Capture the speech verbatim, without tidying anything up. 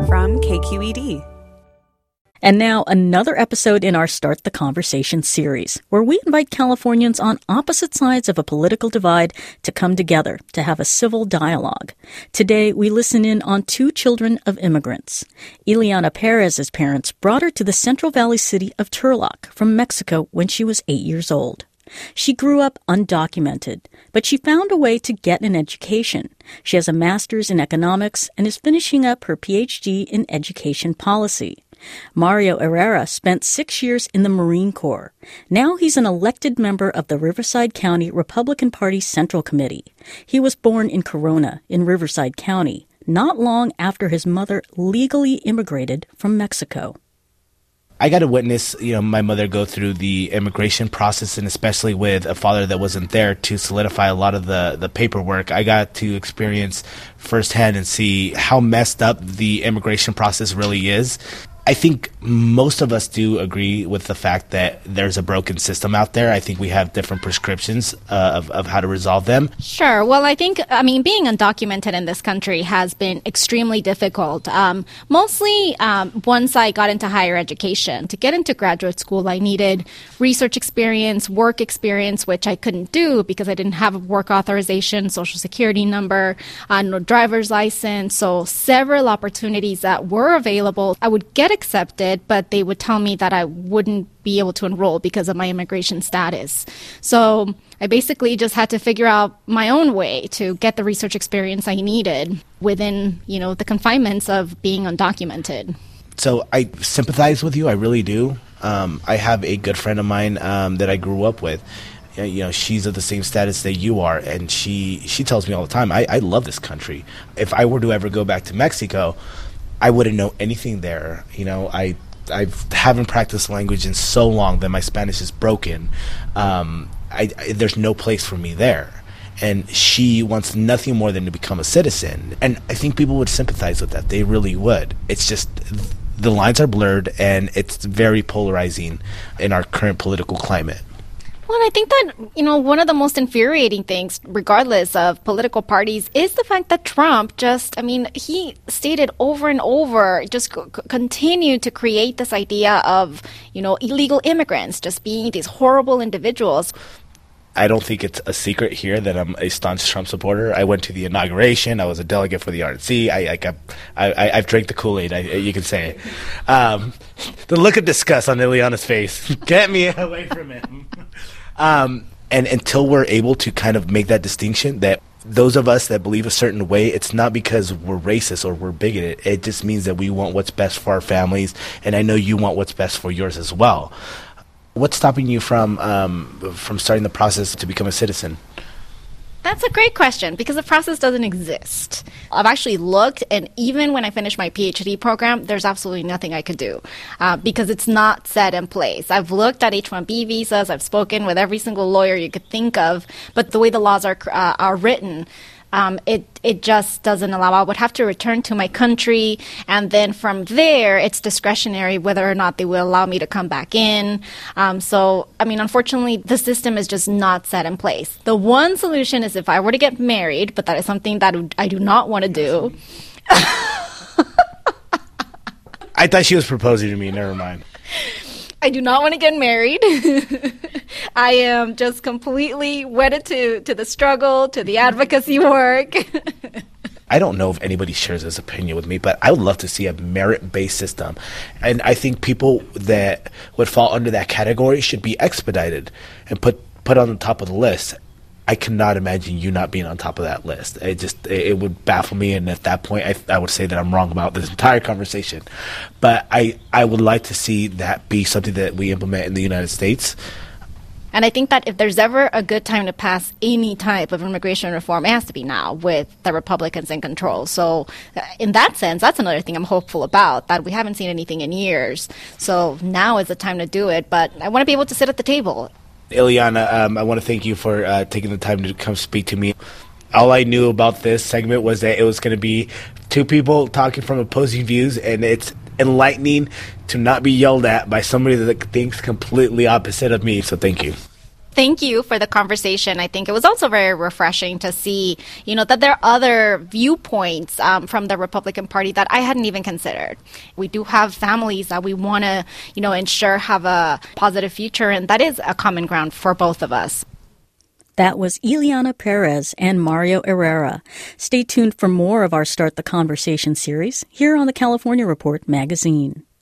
from K Q E D. And now another episode in our Start the Conversation series, where we invite Californians on opposite sides of a political divide to come together to have a civil dialogue. Today, we listen in on two children of immigrants. Ileana Perez's parents brought her to the Central Valley city of Turlock from Mexico when she was eight years old. She grew up undocumented, but she found a way to get an education. She has a master's in economics and is finishing up her P H D in education policy. Mario Herrera spent six years in the Marine Corps. Now he's an elected member of the Riverside County Republican Party Central Committee. He was born in Corona, in Riverside County, not long after his mother legally immigrated from Mexico. I got to witness, you know, my mother go through the immigration process, and especially with a father that wasn't there to solidify a lot of the, the paperwork. I got to experience firsthand and see how messed up the immigration process really is. I think most of us do agree with the fact that there's a broken system out there. I think we have different prescriptions uh, of, of how to resolve them. Sure. Well, I think, I mean, being undocumented in this country has been extremely difficult. Um, mostly um, once I got into higher education. To get into graduate school, I needed research experience, work experience, which I couldn't do because I didn't have a work authorization, social security number, uh, no driver's license. So several opportunities that were available, I would get accepted, but they would tell me that I wouldn't be able to enroll because of my immigration status. So I basically just had to figure out my own way to get the research experience I needed within, you know, the confinements of being undocumented. So I sympathize with you. I really do. Um, I have a good friend of mine um, that I grew up with. You know, she's of the same status that you are, and she, she tells me all the time, I, I love this country. If I were to ever go back to Mexico, I wouldn't know anything there. You know, I I haven't practiced language in so long that my Spanish is broken. Um, I, I, there's no place for me there. And she wants nothing more than to become a citizen. And I think people would sympathize with that. They really would. It's just the lines are blurred, and it's very polarizing in our current political climate. Well, I think that, you know, one of the most infuriating things, regardless of political parties, is the fact that Trump just, I mean, he stated over and over, just c- continued to create this idea of, you know, illegal immigrants just being these horrible individuals. I don't think it's a secret here that I'm a staunch Trump supporter. I went to the inauguration. I was a delegate for the R N C. I, I, got, I, I, I've drank the Kool-Aid, I, you can say. Um, the look of disgust on Ileana's face. Get me away from him. Um, and until we're able to kind of make that distinction that those of us that believe a certain way, it's not because we're racist or we're bigoted. It just means that we want what's best for our families, and I know you want what's best for yours as well. What's stopping you from um, from starting the process to become a citizen? That's a great question, because the process doesn't exist. I've actually looked, and even when I finished my P H D program, there's absolutely nothing I could do uh, because it's not set in place. I've looked at H one B visas. I've spoken with every single lawyer you could think of, but the way the laws are uh, are written, Um, it it just doesn't allow. I would have to return to my country, and then from there, it's discretionary whether or not they will allow me to come back in. Um, so, I mean, unfortunately, the system is just not set in place. The one solution is if I were to get married, but that is something that I do not want to do. I thought she was proposing to me. Never mind. I do not want to get married. I am just completely wedded to, to the struggle, to the advocacy work. I don't know if anybody shares this opinion with me, but I would love to see a merit-based system. And I think people that would fall under that category should be expedited and put, put on the top of the list. I cannot imagine you not being on top of that list. It just it, it would baffle me, and at that point, I, I would say that I'm wrong about this entire conversation. But I, I would like to see that be something that we implement in the United States. And I think that if there's ever a good time to pass any type of immigration reform, it has to be now with the Republicans in control. So uh, in that sense, that's another thing I'm hopeful about, that we haven't seen anything in years. So now is the time to do it. But I want to be able to sit at the table. Ileana, um, I want to thank you for uh, taking the time to come speak to me. All I knew about this segment was that it was going to be two people talking from opposing views, and it's enlightening to not be yelled at by somebody that thinks completely opposite of me. So thank you. Thank you for the conversation. I think it was also very refreshing to see, you know, that there are other viewpoints um, from the Republican Party that I hadn't even considered. We do have families that we want to, you know, ensure have a positive future, and that is a common ground for both of us. That was Ileana Perez and Mario Herrera. Stay tuned for more of our Start the Conversation series here on the California Report magazine.